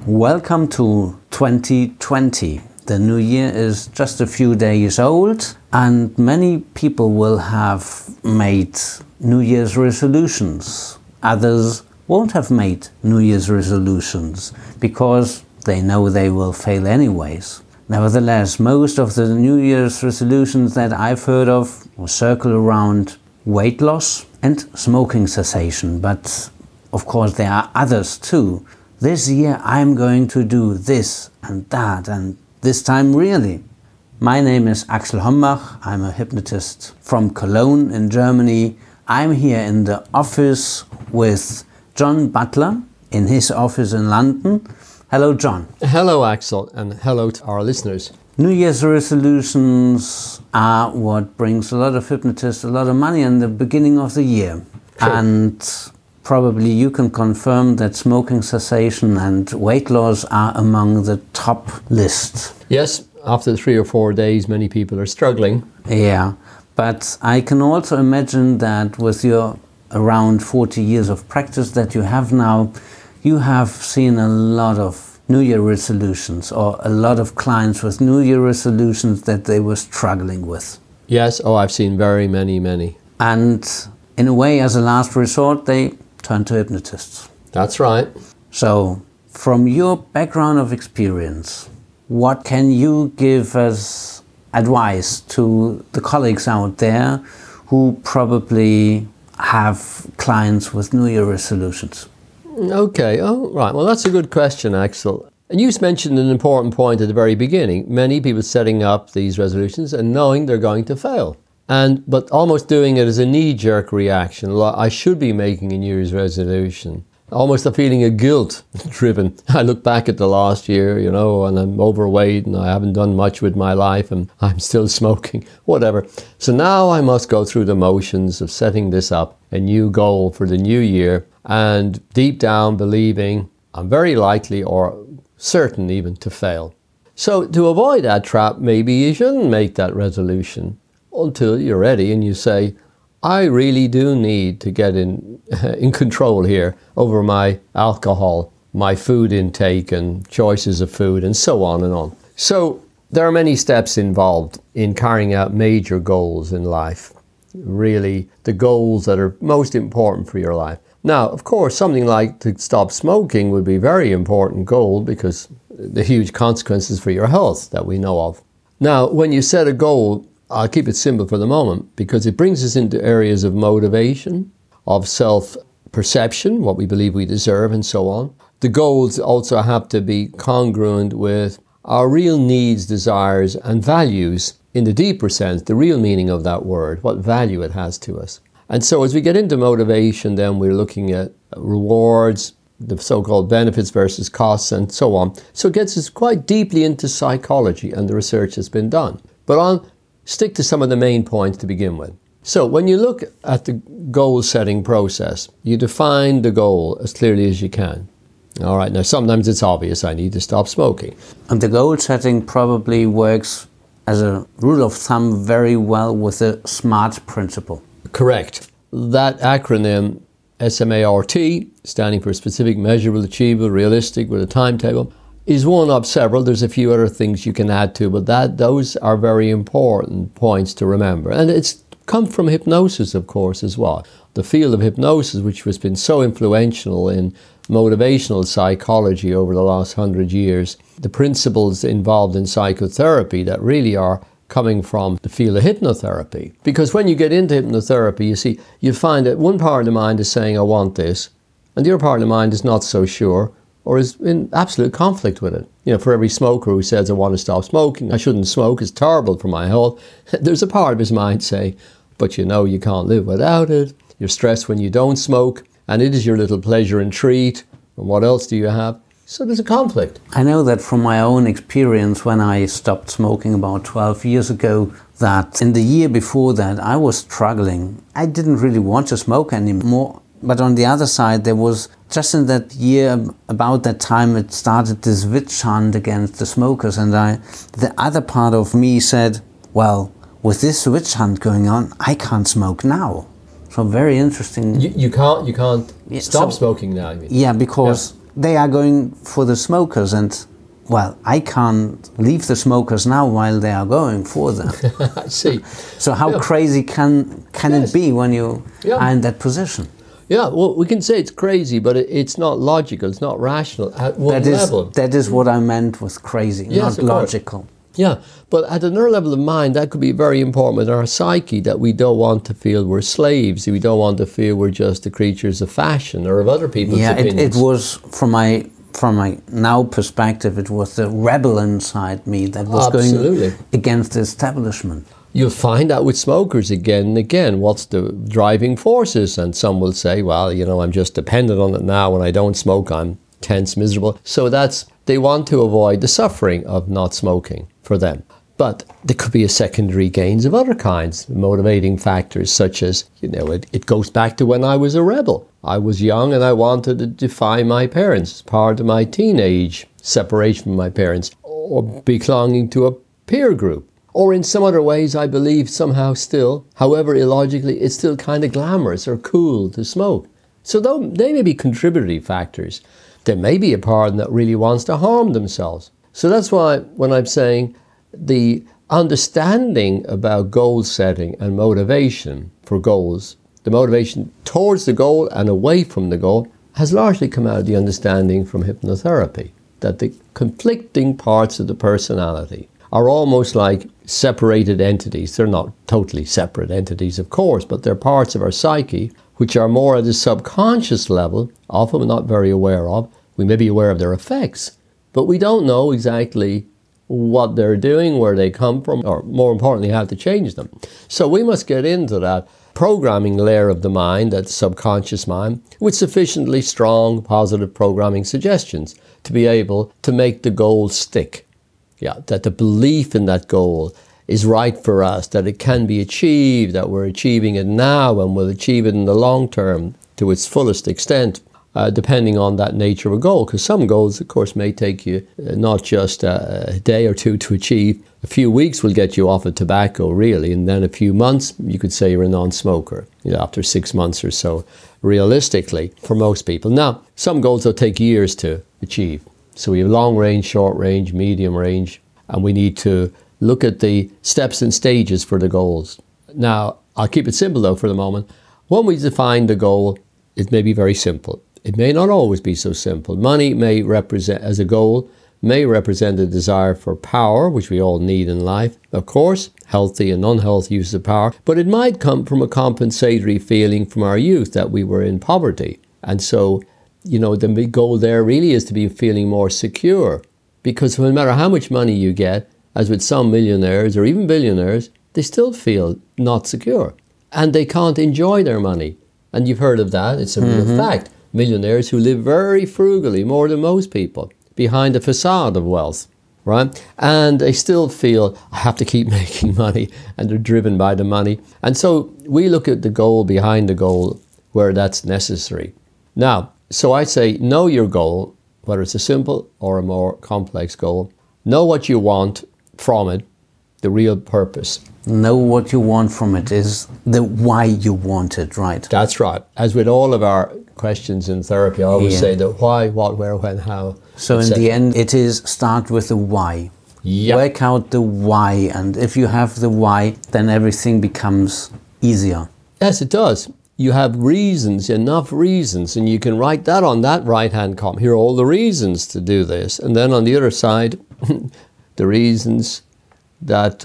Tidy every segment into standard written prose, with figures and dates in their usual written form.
Welcome to 2020. The new year is just a few days old and many people will have made New Year's resolutions. Others won't have made New Year's resolutions because they know they will fail anyways. Nevertheless, most of the New Year's resolutions that I've heard of circle around weight loss and smoking cessation, but of course there are others too. This year I'm going to do this and that, and this time really. My name is Axel Hombach. I'm a hypnotist from Cologne in Germany. I'm here in the office with John Butler in his office in London. Hello, John. Hello, Axel, and hello to our listeners. New Year's resolutions are what brings a lot of hypnotists a lot of money in the beginning of the year. True. And probably you can confirm that smoking cessation and weight loss are among the top list. Yes, after 3 or 4 days, many people are struggling. Yeah, but I can also imagine that with your around 40 years of practice that you have now, you have seen a lot of New Year resolutions or a lot of clients with New Year resolutions that they were struggling with. Yes, I've seen very many. And in a way, as a last resort, they turn to hypnotists. That's right. So, from your background of experience, what can you give as advice to the colleagues out there who probably have clients with New Year resolutions? Okay, right. Well, that's a good question, Axel. And you mentioned an important point at the very beginning. Many people setting up these resolutions and knowing they're going to fail. But almost doing it as a knee-jerk reaction. I should be making a New Year's resolution. Almost a feeling of guilt driven. I look back at the last year, and I'm overweight and I haven't done much with my life and I'm still smoking, whatever. So now I must go through the motions of setting this up, a new goal for the new year, and deep down believing I'm very likely or certain even to fail. So to avoid that trap, maybe you shouldn't make that resolution until you're ready and you say, I really do need to get in control here over my alcohol, my food intake and choices of food and so on and on. So there are many steps involved in carrying out major goals in life. Really, the goals that are most important for your life. Now, of course, something like to stop smoking would be a very important goal because the huge consequences for your health that we know of. Now, when you set a goal, I'll keep it simple for the moment because it brings us into areas of motivation, of self-perception, what we believe we deserve and so on. The goals also have to be congruent with our real needs, desires and values in the deeper sense, the real meaning of that word, what value it has to us. And so as we get into motivation, then we're looking at rewards, the so-called benefits versus costs and so on. So it gets us quite deeply into psychology and the research has been done. But I'll stick to some of the main points to begin with. So when you look at the goal setting process, you define the goal as clearly as you can. All right, now sometimes it's obvious, I need to stop smoking. And the goal setting probably works as a rule of thumb very well with the SMART principle. Correct. That acronym, SMART, standing for specific, measurable, achievable, realistic, with a timetable, is one of several. There's a few other things you can add to, but those are very important points to remember. And it's come from hypnosis, of course, as well. The field of hypnosis, which has been so influential in motivational psychology over the last 100 years, the principles involved in psychotherapy that really are coming from the field of hypnotherapy. Because when you get into hypnotherapy, you find that one part of the mind is saying, I want this, and the other part of the mind is not so sure, or is in absolute conflict with it. For every smoker who says, I want to stop smoking, I shouldn't smoke, it's terrible for my health, there's a part of his mind saying, but you can't live without it, you're stressed when you don't smoke, and it is your little pleasure and treat, and what else do you have? So there's a conflict. I know that from my own experience when I stopped smoking about 12 years ago, that in the year before that I was struggling. I didn't really want to smoke anymore. But on the other side, there was just in that year, about that time, it started this witch hunt against the smokers. And the other part of me said, well, with this witch hunt going on, I can't smoke now. So very interesting. You can't stop smoking now, I mean. Yeah, because they are going for the smokers, and well, I can't leave the smokers now while they are going for them. I see. So how crazy can it be when you are in that position? Yeah, well, we can say it's crazy, but it's not logical, it's not rational at one level. That is what I meant with crazy, not logical. Yeah, but at another level of mind, that could be very important with our psyche, that we don't want to feel we're slaves. We don't want to feel we're just the creatures of fashion or of other people's opinions. It was, from my now perspective, it was the rebel inside me that was going against the establishment. You'll find out with smokers again and again what's the driving forces, and some will say, well, I'm just dependent on it now. When I don't smoke, I'm tense, miserable. So they want to avoid the suffering of not smoking for them. But there could be a secondary gains of other kinds, motivating factors such as, it goes back to when I was a rebel. I was young and I wanted to defy my parents as part of my teenage separation from my parents, or belonging to a peer group. Or in some other ways, I believe somehow still, however illogically, it's still kind of glamorous or cool to smoke. So though they may be contributory factors, there may be a part that really wants to harm themselves. So that's why when I'm saying the understanding about goal setting and motivation for goals, the motivation towards the goal and away from the goal, has largely come out of the understanding from hypnotherapy, that the conflicting parts of the personality are almost like separated entities. They're not totally separate entities, of course, but they're parts of our psyche which are more at the subconscious level, often we're not very aware of. We may be aware of their effects, but we don't know exactly what they're doing, where they come from, or more importantly, how to change them. So we must get into that programming layer of the mind, that subconscious mind, with sufficiently strong positive programming suggestions to be able to make the goal stick. Yeah, that the belief in that goal is right for us, that it can be achieved, that we're achieving it now and we'll achieve it in the long term to its fullest extent, depending on that nature of a goal. Because some goals, of course, may take you not just a day or two to achieve. A few weeks will get you off of tobacco, really, and then a few months, you could say you're a non-smoker, after 6 months or so, realistically, for most people. Now, some goals will take years to achieve. So we have long range, short range, medium range, and we need to look at the steps and stages for the goals. Now, I'll keep it simple though for the moment. When we define the goal, it may be very simple. It may not always be so simple. Money may represent, as a goal, may represent a desire for power, which we all need in life. Of course, healthy and unhealthy use of power, but it might come from a compensatory feeling from our youth that we were in poverty. And so, the big goal there really is to be feeling more secure, because no matter how much money you get, as with some millionaires or even billionaires, they still feel not secure and they can't enjoy their money. And you've heard of that. It's a real fact. Millionaires who live very frugally, more than most people, behind a facade of wealth, right? And they still feel, I have to keep making money, and they're driven by the money. And so we look at the goal behind the goal where that's necessary. Now, so I say, know your goal, whether it's a simple or a more complex goal. Know what you want from it, the real purpose. Know what you want from it is the why you want it, right? That's right. As with all of our questions in therapy, I always say the why, what, where, when, how. So in the end, it is start with the why. Yep. Work out the why, and if you have the why, then everything becomes easier. Yes, it does. You have reasons, enough reasons, and you can write that on that right-hand column. Here are all the reasons to do this. And then on the other side, the reasons that,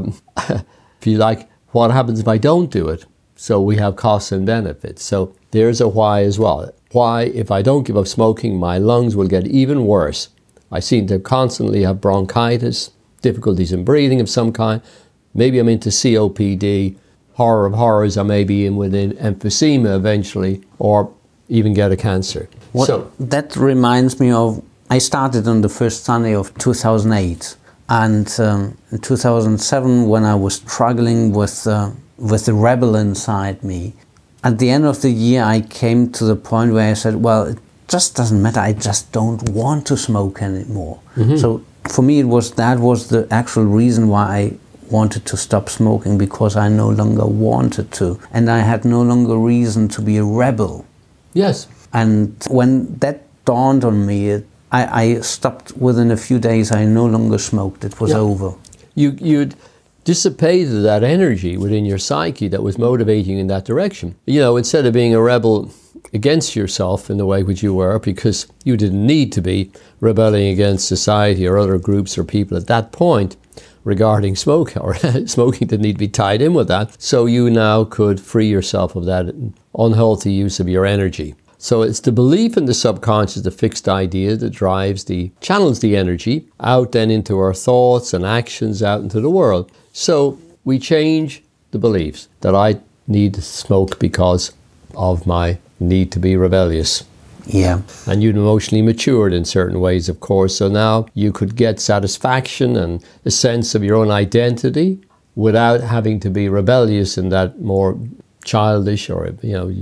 if you like, what happens if I don't do it? So we have costs and benefits. So there's a why as well. Why, if I don't give up smoking, my lungs will get even worse. I seem to constantly have bronchitis, difficulties in breathing of some kind. Maybe I'm into COPD. Horror of horrors, I may be in with emphysema eventually, or even get a cancer. That reminds me of, I started on the first Sunday of 2008. And in 2007, when I was struggling with the rebel inside me, at the end of the year, I came to the point where I said, well, it just doesn't matter. I just don't want to smoke anymore. Mm-hmm. So for me, that was the actual reason why I wanted to stop smoking, because I no longer wanted to. And I had no longer reason to be a rebel. Yes. And when that dawned on me. I stopped within a few days. I no longer smoked. It was over. You'd dissipated that energy within your psyche that was motivating you in that direction. Instead of being a rebel against yourself in the way which you were, because you didn't need to be rebelling against society or other groups or people at that point regarding smoke, or smoking didn't need to be tied in with that. So you now could free yourself of that unhealthy use of your energy. So it's the belief in the subconscious, the fixed idea that channels the energy out then into our thoughts and actions out into the world. So we change the beliefs that I need to smoke because of my need to be rebellious. Yeah. And you'd emotionally matured in certain ways, of course. So now you could get satisfaction and a sense of your own identity without having to be rebellious in that more childish or,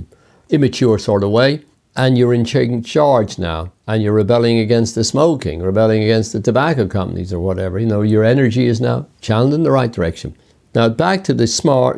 immature sort of way. And you're in charge now, and you're rebelling against the smoking, rebelling against the tobacco companies or whatever. Your energy is now channeled in the right direction. Now back to the smart,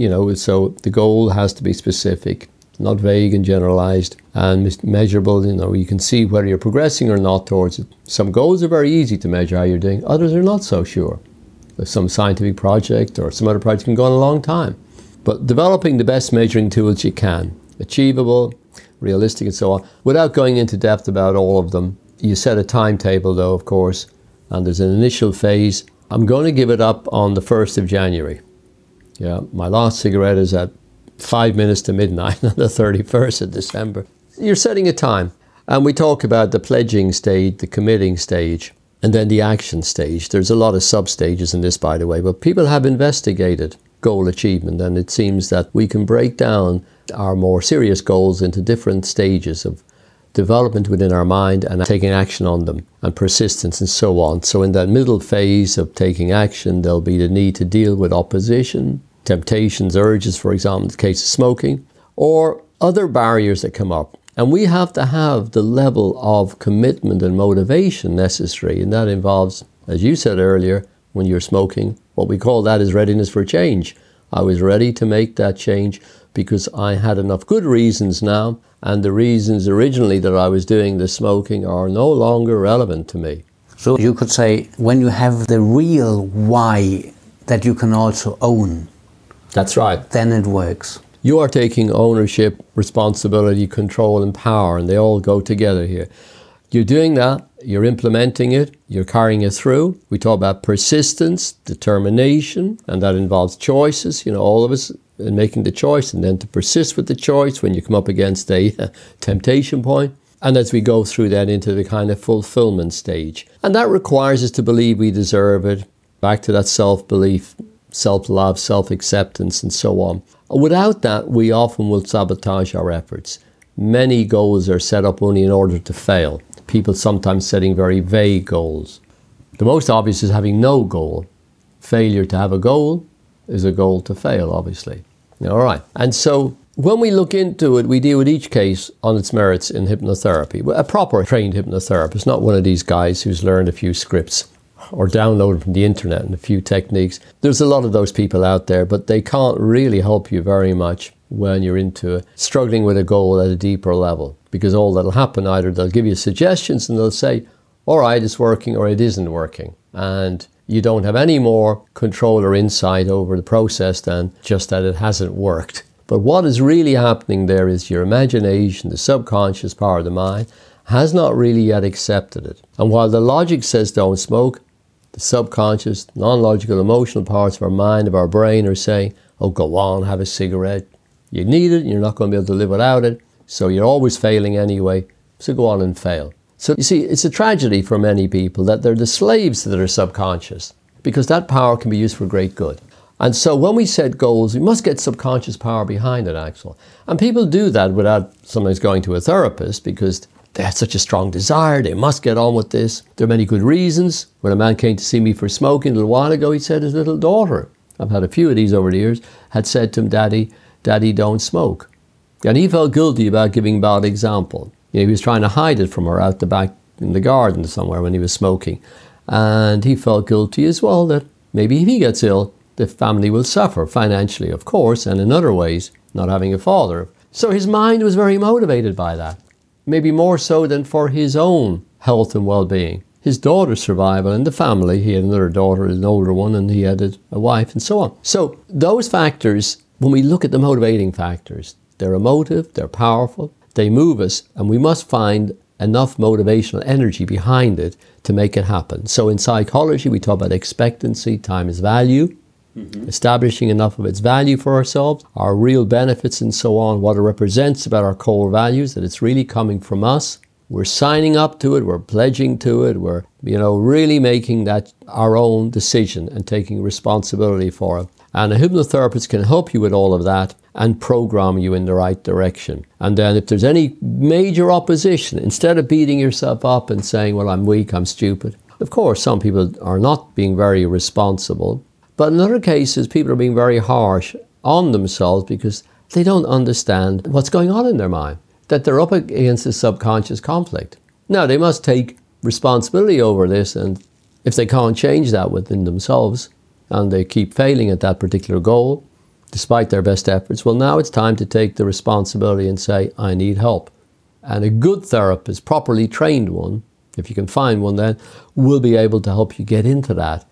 so the goal has to be specific, not vague and generalized, and measurable. You can see whether you're progressing or not towards it. Some goals are very easy to measure how you're doing. Others are not so sure. There's some scientific project or some other project can go on a long time. But developing the best measuring tools you can, achievable, realistic and so on, without going into depth about all of them. You set a timetable though, of course, and there's an initial phase. I'm going to give it up on the 1st of January. Yeah, my last cigarette is at 5 minutes to midnight on the 31st of December. You're setting a time. And we talk about the pledging stage, the committing stage, and then the action stage. There's a lot of sub-stages in this, by the way, but people have investigated goal achievement, and it seems that we can break down our more serious goals into different stages of development within our mind and taking action on them, and persistence and so on. So in that middle phase of taking action, there'll be the need to deal with opposition, temptations, urges, for example, in the case of smoking, or other barriers that come up. And we have to have the level of commitment and motivation necessary, and that involves, as you said earlier, when you're smoking, what we call that is readiness for change. I was ready to make that change because I had enough good reasons now, and the reasons originally that I was doing the smoking are no longer relevant to me. So you could say, when you have the real why that you can also own, that's right, then it works. You are taking ownership, responsibility, control and power, and they all go together here. You're doing that, you're implementing it, you're carrying it through. We talk about persistence, determination, and that involves choices, all of us, in making the choice, and then to persist with the choice when you come up against a temptation point. And as we go through that into the kind of fulfillment stage. And that requires us to believe we deserve it, back to that self-belief, self-love, self-acceptance, and so on. Without that, we often will sabotage our efforts. Many goals are set up only in order to fail. People sometimes setting very vague goals. The most obvious is having no goal. Failure to have a goal is a goal to fail, obviously. All right. And so when we look into it, we deal with each case on its merits in hypnotherapy. A proper trained hypnotherapist, not one of these guys who's learned a few scripts or downloaded from the internet and a few techniques. There's a lot of those people out there, but they can't really help you very much when you're into it, struggling with a goal at a deeper level. Because all that'll happen, either they'll give you suggestions and they'll say, all right, it's working, or it isn't working. And you don't have any more control or insight over the process than just that it hasn't worked. But what is really happening there is your imagination, the subconscious part of the mind, has not really yet accepted it. And while the logic says don't smoke, the subconscious, non-logical, emotional parts of our mind, of our brain are saying, oh, go on, have a cigarette. You need it, you're not going to be able to live without it, so you're always failing anyway, so go on and fail. So you see, it's a tragedy for many people that they're the slaves to their subconscious, because that power can be used for great good. And so when we set goals, we must get subconscious power behind it, Axel. And people do that without sometimes going to a therapist, because they have such a strong desire, they must get on with this. There are many good reasons. When a man came to see me for smoking a little while ago, he said his little daughter, I've had a few of these over the years, had said to him, Daddy, don't smoke. And he felt guilty about giving bad example. He was trying to hide it from her out the back in the garden somewhere when he was smoking. And he felt guilty as well that maybe if he gets ill, the family will suffer financially, of course, and in other ways, not having a father. So his mind was very motivated by that. maybe more so than for his own health and well-being. His daughter's survival and the family. He had another daughter, an older one, and he had a wife and so on. So those factors, when we look at the motivating factors, they're emotive, they're powerful, they move us, and we must find enough motivational energy behind it to make it happen. So in psychology, we talk about expectancy, time is value, establishing enough of its value for ourselves, our real benefits and so on, what it represents about our core values, that it's really coming from us. We're signing up to it, we're pledging to it, we're really making that our own decision and taking responsibility for it. And a hypnotherapist can help you with all of that and program you in the right direction. And then if there's any major opposition, instead of beating yourself up and saying, well, I'm weak, I'm stupid. Of course, some people are not being very responsible. But in other cases, people are being very harsh on themselves because they don't understand what's going on in their mind, that they're up against a subconscious conflict. Now, they must take responsibility over this, and if they can't change that within themselves, and they keep failing at that particular goal, despite their best efforts, well, now it's time to take the responsibility and say, I need help. And a good therapist, properly trained one, if you can find one then, will be able to help you get into that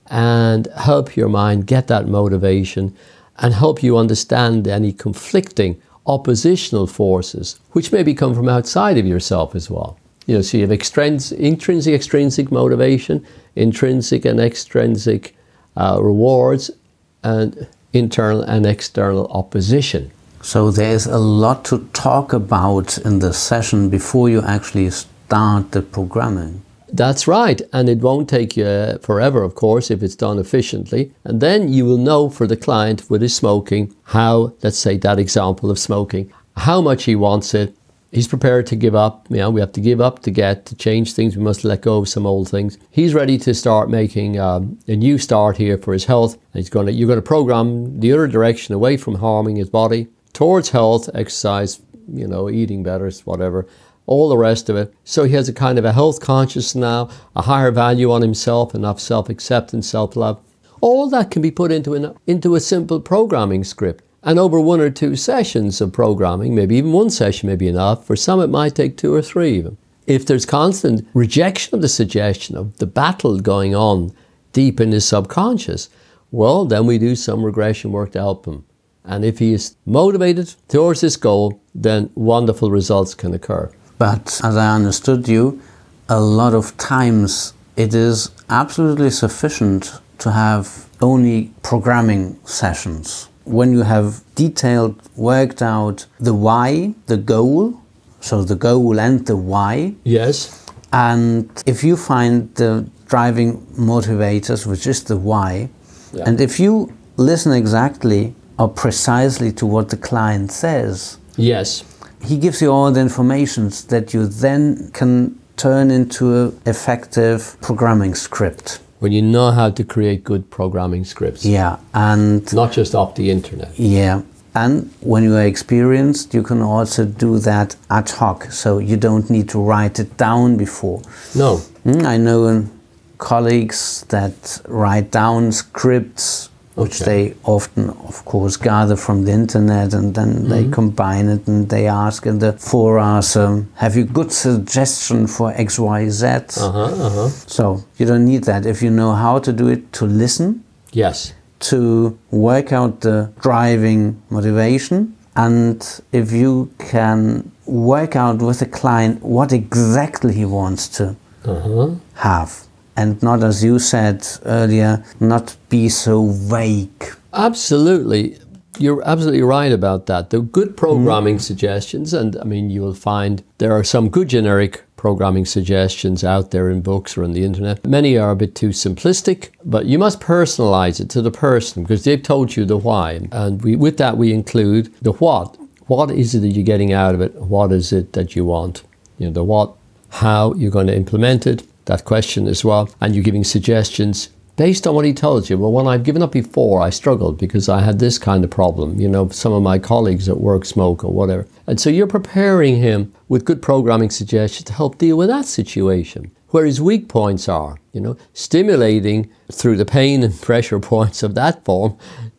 and help your mind get that motivation and help you understand any conflicting oppositional forces, which maybe come from outside of yourself as well. So you have intrinsic, extrinsic motivation, intrinsic and extrinsic rewards, and internal and external opposition. So there's a lot to talk about in the session before you actually start the programming. That's right, and it won't take you forever, of course, if it's done efficiently. And then you will know for the client with his smoking how, let's say that example of smoking, how much he wants it. He's prepared to give up. We have to give up to change things. We must let go of some old things. He's ready to start making a new start here for his health. And you're going to program the other direction away from harming his body towards health, exercise, eating better, whatever, all the rest of it. So he has a kind of a health consciousness now, a higher value on himself, enough self-acceptance, self-love. All that can be put into a simple programming script. And over 1 or 2 sessions of programming, maybe even 1 session may be enough. For some, it might take 2 or 3 even. If there's constant rejection of the suggestion of the battle going on deep in his subconscious, well, then we do some regression work to help him. And if he is motivated towards this goal, then wonderful results can occur. But as I understood you, a lot of times it is absolutely sufficient to have only programming sessions. When you have worked out the why, the goal, so the goal and the why. Yes. And if you find the driving motivators, which is the why, and if you listen exactly or precisely to what the client says, yes, he gives you all the information that you then can turn into an effective programming script. When you know how to create good programming scripts. Yeah, and not just off the internet. Yeah, and when you are experienced, you can also do that ad hoc, so you don't need to write it down before. No. I know colleagues that write down scripts, which they often, of course, gather from the internet, and then they combine it and they ask in the 4 hours, have you good suggestion for X, Y, Z? So you don't need that. If you know how to do it, to listen. Yes. To work out the driving motivation, and if you can work out with the client what exactly he wants to have. And not, as you said earlier, not be so vague. Absolutely. You're absolutely right about that. The good programming suggestions, and you will find there are some good generic programming suggestions out there in books or on the internet. Many are a bit too simplistic, but you must personalize it to the person because they've told you the why. And with that, we include the what. What is it that you're getting out of it? What is it that you want? The what, how you're going to implement it, that question as well, and you're giving suggestions based on what he tells you. Well, when I've given up before, I struggled because I had this kind of problem. Some of my colleagues at work smoke or whatever. And so you're preparing him with good programming suggestions to help deal with that situation, where his weak points are, stimulating through the pain and pressure points of that form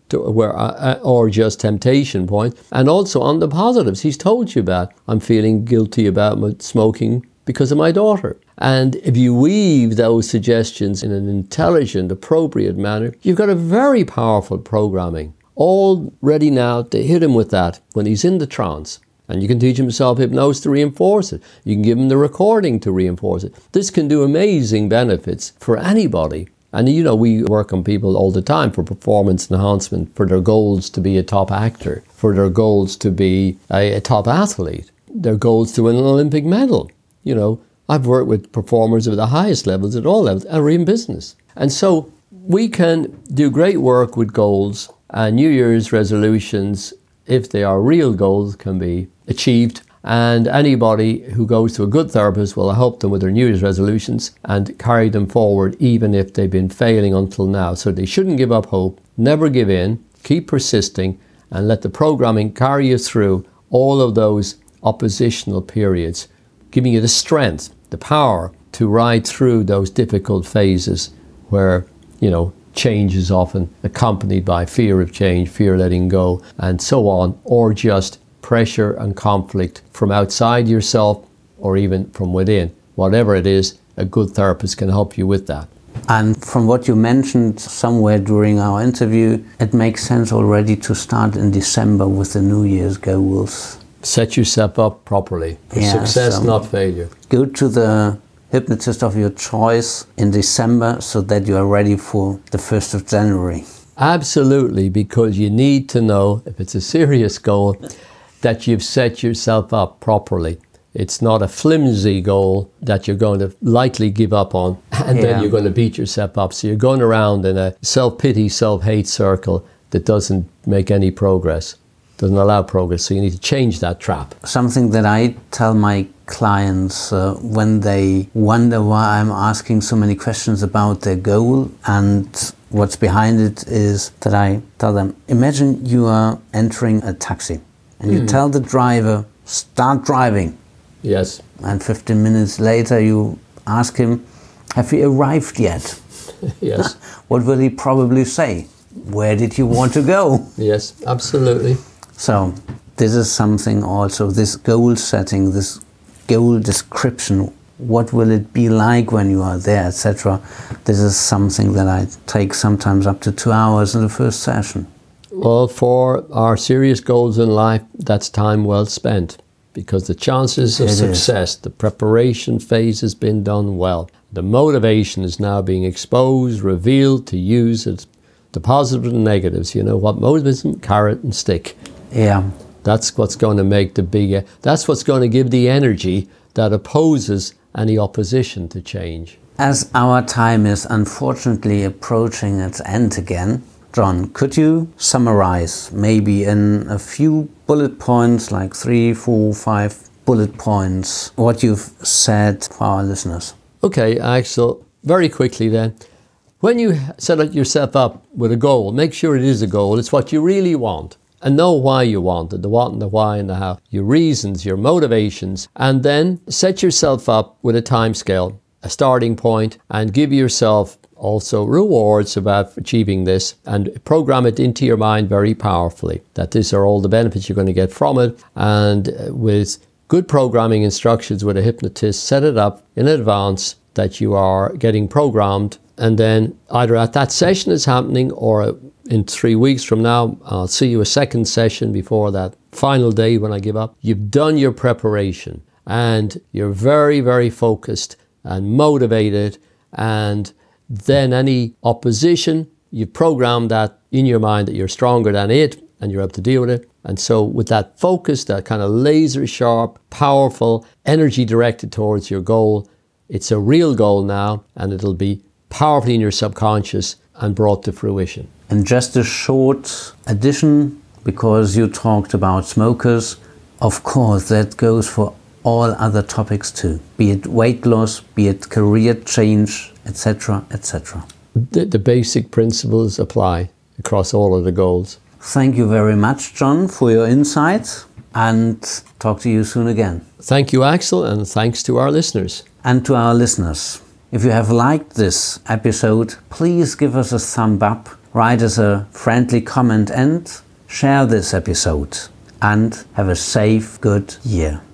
or just temptation point. And also on the positives, he's told you about, I'm feeling guilty about my smoking because of my daughter. And if you weave those suggestions in an intelligent, appropriate manner, you've got a very powerful programming all ready now to hit him with that when he's in the trance. And you can teach him self-hypnosis to reinforce it. You can give him the recording to reinforce it. This can do amazing benefits for anybody. And you know, we work on people all the time for performance enhancement, for their goals to be a top actor, for their goals to be a top athlete, their goals to win an Olympic medal. You know, I've worked with performers of the highest levels at all levels, and we're in business. And so we can do great work with goals, and New Year's resolutions, if they are real goals, can be achieved. And anybody who goes to a good therapist will help them with their New Year's resolutions and carry them forward even if they've been failing until now. So they shouldn't give up hope, never give in, keep persisting, and let the programming carry you through all of those oppositional periods, giving you the strength, the power to ride through those difficult phases where, you know, change is often accompanied by fear of change, fear of letting go, and so on, or just pressure and conflict from outside yourself or even from within. Whatever it is, a good therapist can help you with that. And from what you mentioned somewhere during our interview, it makes sense already to start in December with the New Year's goals. Set yourself up properly for success, not failure. Go to the hypnotist of your choice in December so that you are ready for the 1st of January. Absolutely, because you need to know, if it's a serious goal, that you've set yourself up properly. It's not a flimsy goal that you're going to lightly give up on and then you're going to beat yourself up. So you're going around in a self-pity, self-hate circle that doesn't make any progress, doesn't allow progress. So you need to change that trap. Something that I tell my clients when they wonder why I'm asking so many questions about their goal and what's behind it is that I tell them, imagine you are entering a taxi. And you tell the driver, start driving. Yes. And 15 minutes later you ask him, have you arrived yet? Yes. What will he probably say? Where did you want to go? Yes, absolutely. So this is something also, this goal setting, this goal description, what will it be like when you are there, etc. This is something that I take sometimes up to 2 hours in the first session. Well, for our serious goals in life, that's time well spent because the chances of success, the preparation phase has been done well. The motivation is now being exposed, revealed to use it, the positives and negatives. You know what motivates carrot and stick. Yeah. That's what's going to make that's what's going to give the energy that opposes any opposition to change. As our time is unfortunately approaching its end again, John, could you summarize maybe in a few bullet points, like 3, 4, 5 bullet points, what you've said for our listeners? Okay, Axel, very quickly then. When you set yourself up with a goal, make sure it is a goal. It's what you really want. And know why you want it, the what and the why and the how, your reasons, your motivations, and then set yourself up with a time scale, a starting point, and give yourself also rewards about achieving this and program it into your mind very powerfully, that these are all the benefits you're going to get from it. And with good programming instructions with a hypnotist, set it up in advance that you are getting programmed. And then either at that session is happening or in 3 weeks from now, I'll see you a second session before that final day when I give up. You've done your preparation and you're very, very focused and motivated, and then any opposition, you've programmed that in your mind that you're stronger than it and you're able to deal with it. And so with that focus, that kind of laser sharp, powerful energy directed towards your goal, it's a real goal now and it'll be powerfully in your subconscious and brought to fruition. And just a short addition, because you talked about smokers, of course that goes for all other topics too, be it weight loss, be it career change, etc., etc. The basic principles apply across all of the goals. Thank you very much, John, for your insights, and talk to you soon again. Thank you, Axel, and thanks to our listeners. And to our listeners, if you have liked this episode, please give us a thumb up, write us a friendly comment and share this episode. And have a safe, good year.